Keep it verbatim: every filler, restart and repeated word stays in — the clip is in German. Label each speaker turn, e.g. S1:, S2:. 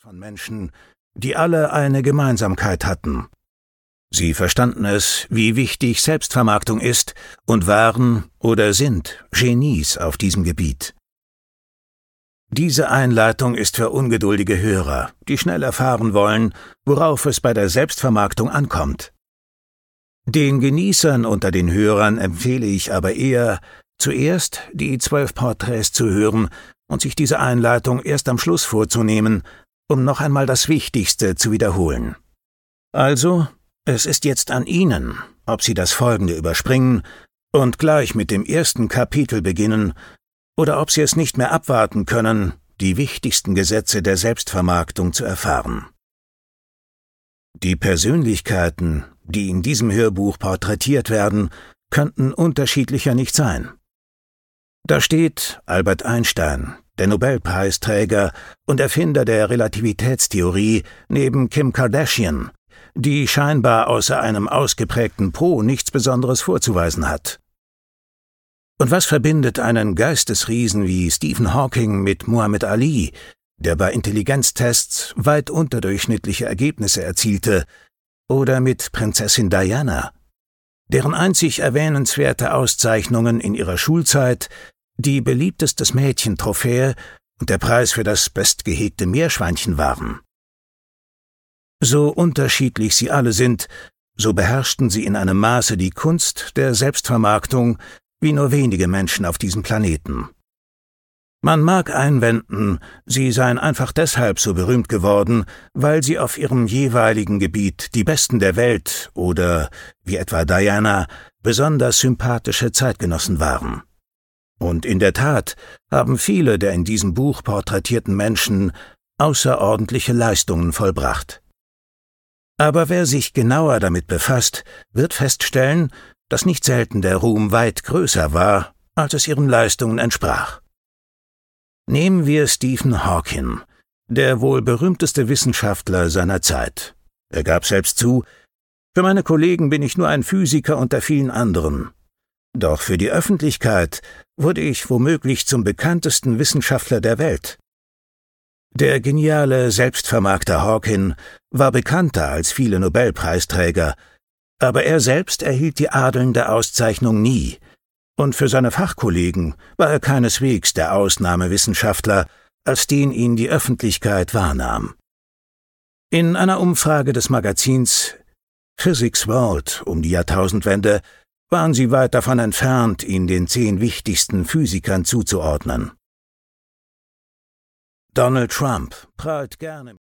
S1: von Menschen, die alle eine Gemeinsamkeit hatten. Sie verstanden es, wie wichtig Selbstvermarktung ist, und waren oder sind Genies auf diesem Gebiet. Diese Einleitung ist für ungeduldige Hörer, die schnell erfahren wollen, worauf es bei der Selbstvermarktung ankommt. Den Genießern unter den Hörern empfehle ich aber eher, zuerst die zwölf Porträts zu hören und sich diese Einleitung erst am Schluss vorzunehmen, um noch einmal das Wichtigste zu wiederholen. Also, es ist jetzt an Ihnen, ob Sie das Folgende überspringen und gleich mit dem ersten Kapitel beginnen, oder ob Sie es nicht mehr abwarten können, die wichtigsten Gesetze der Selbstvermarktung zu erfahren. Die Persönlichkeiten, die in diesem Hörbuch porträtiert werden, könnten unterschiedlicher nicht sein. Da steht Albert Einstein, der Nobelpreisträger und Erfinder der Relativitätstheorie, neben Kim Kardashian, die scheinbar außer einem ausgeprägten Pro nichts Besonderes vorzuweisen hat. Und was verbindet einen Geistesriesen wie Stephen Hawking mit Muhammad Ali, der bei Intelligenztests weit unterdurchschnittliche Ergebnisse erzielte, oder mit Prinzessin Diana, deren einzig erwähnenswerte Auszeichnungen in ihrer Schulzeit die beliebtestes Mädchentrophäe und der Preis für das bestgehegte Meerschweinchen waren? So unterschiedlich sie alle sind, so beherrschten sie in einem Maße die Kunst der Selbstvermarktung wie nur wenige Menschen auf diesem Planeten. Man mag einwenden, sie seien einfach deshalb so berühmt geworden, weil sie auf ihrem jeweiligen Gebiet die Besten der Welt oder, wie etwa Diana, besonders sympathische Zeitgenossen waren. Und in der Tat haben viele der in diesem Buch porträtierten Menschen außerordentliche Leistungen vollbracht. Aber wer sich genauer damit befasst, wird feststellen, dass nicht selten der Ruhm weit größer war, als es ihren Leistungen entsprach. Nehmen wir Stephen Hawking, der wohl berühmteste Wissenschaftler seiner Zeit. Er gab selbst zu: Für meine Kollegen bin ich nur ein Physiker unter vielen anderen. Doch für die Öffentlichkeit wurde ich womöglich zum bekanntesten Wissenschaftler der Welt. Der geniale, selbstvermarkter Hawking war bekannter als viele Nobelpreisträger, aber er selbst erhielt die adelnde Auszeichnung nie, und für seine Fachkollegen war er keineswegs der Ausnahmewissenschaftler, als den ihn die Öffentlichkeit wahrnahm. In einer Umfrage des Magazins Physics World um die Jahrtausendwende waren sie weit davon entfernt, ihn den zehn wichtigsten Physikern zuzuordnen. Donald Trump prahlt gerne